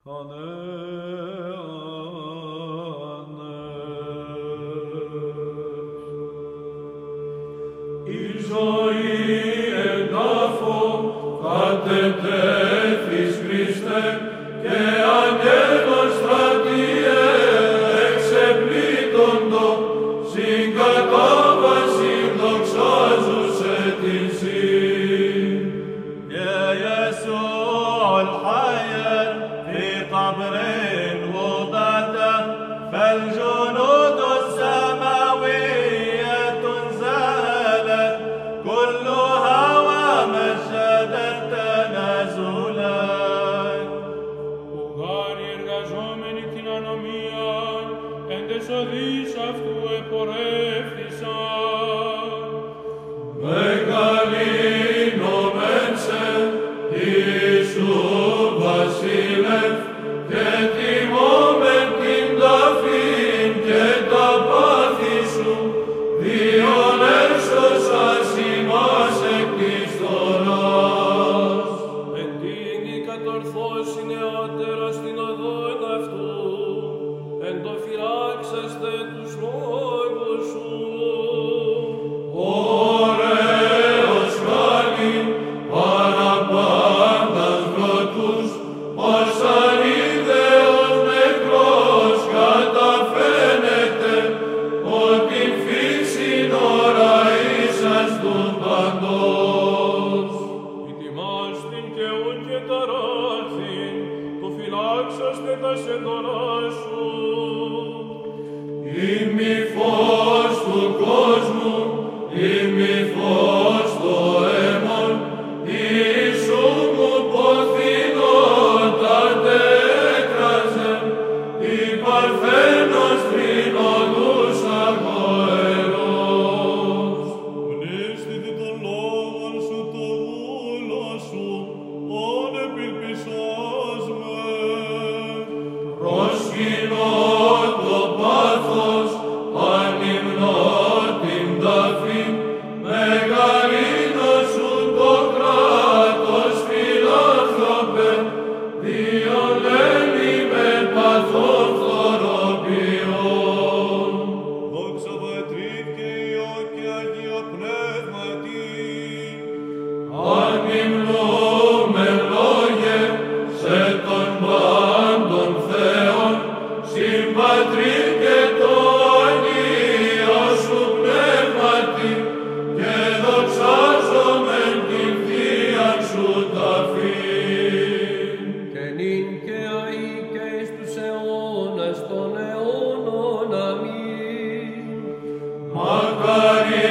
Η ζωή εδάφο κατετέθης Χριστέ και αγγέλος στρατιέ εξεπλήττοντο συγκατάβαση δοξάζουσε την Συν. يا يسوع الحي في قبر وضعته فالجنود السماوية انزلت كلها ومجدت تنازلا. Ουγάροι εργαζόμενοι την ανομίαν εν τες οδείς αυτού επορεύθησαν. Μεγαλύνομεν σε Ιησού Βασίλευ και τιμώμεν την ταφήν και τα πάθη σου, διον έσωσας ημάς εκ της φθοράς. Εντείνει κατορθώσει νεότερα στην οδόν αυτού, εν το φυλάξεστε τους λόγους σου. Ωραίος χάρη παραπάντας βρωτούς, ως ανίδεος νεκρός καταφαίνεται, ότι φύσιν ώρα ίσας του παντός. Ετοιμάστην και ούν και ταράχθην, το φυλάξαστε τα σεντονά σου. Είμαι φως του κόσμου, είμαι φως το αίμον, Ιησού μου ποθηνότατε έκραζε, η παρθένος πριν οδούς αγωερός. Μνήστητη των λόγων σου το βούλο σου, όν επιλπισάς με. Προσκυνώ το πάθος, ανυμνώ την ταφή, μεγαλύνω σου το κράτος φιλάνθρωπε, διον λένε με παθών φθοροποιών. Δόξα Πατρί και Υιό και Αγία Πνεύματι, Ανυμνούμε λόγε σε τον πάντων Θεόν, συμπατρί και το Αγίο σου πνεύματι, και δοξάζομεν την Θείαν σου ταφήν. Και νυν και αεί και εις τους αιώνας των αιώνων. Αμήν. Μακάρι